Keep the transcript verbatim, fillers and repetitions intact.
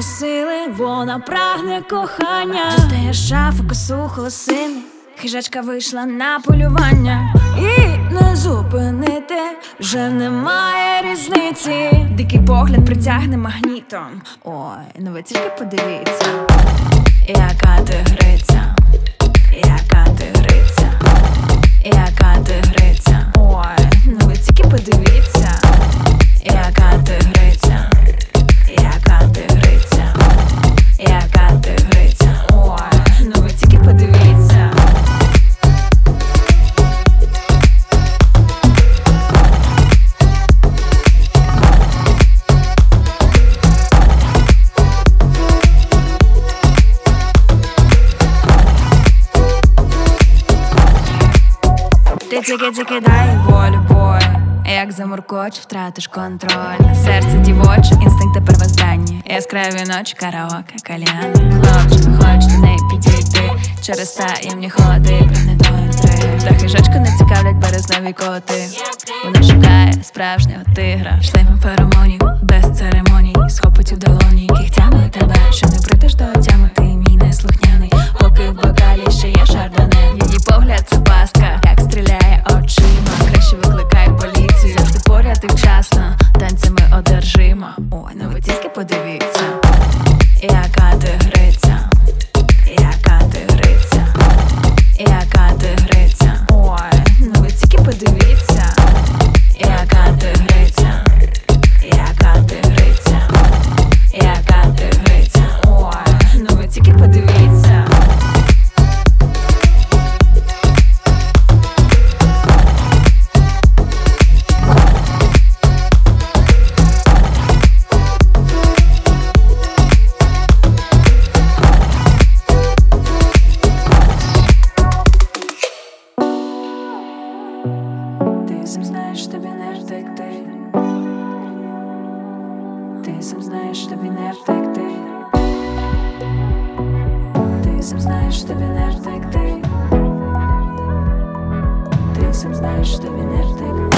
може сили, вона прагне кохання. Дістає шафу, косу, холосини, хижачка вийшла на полювання. І не зупинити вже немає різниці. Дикий погляд притягне магнітом. Ой, ну ви тільки подивіться, яка тигриця, яка тигриця, яка тигриця. Ой, ну ви тільки подивіться, яка тигриця, яка тигриця, яка тигриця. Ой, ну ви тільки подивіться. Ти тільки-тільки дай волю, бой. Як замуркоч, втратиш контроль. Серце дівоче, інстинкти первозданні. Яскраві ночі, караоке, кальяни. Хлопчик, хоч до неї підійти. Через таємні ходи, прагне до інтриги. Та хижачку не цікавлять березневі коти. Вона шукає справжнього тигра. Шлейфом феромонів, без церемоній. Схопить у долоні, кігтями тебе. Що не прийдеш до тями, ти мій неслухняний. Поки в бокалі ще є шардоне. Її погляд це пастка, як стріляє очима. Краще викликай поліцію, завжди поряд і вчасно. Танцями одержима. Ой, ну ви тільки подивіться, яка тигриця, яка тигриця, яка тигриця. Ой, ну ви тільки подивіться, яка тигриця, яка тигриця, яка тигриця. Ой, ну ви тільки подивіться. Ти сам знаєш, тобі не втекти. Ти сам знаєш, тобі не втекти. Ти сам знаєш, тобі не втекти. Ти сам знаєш, тобі не втекти.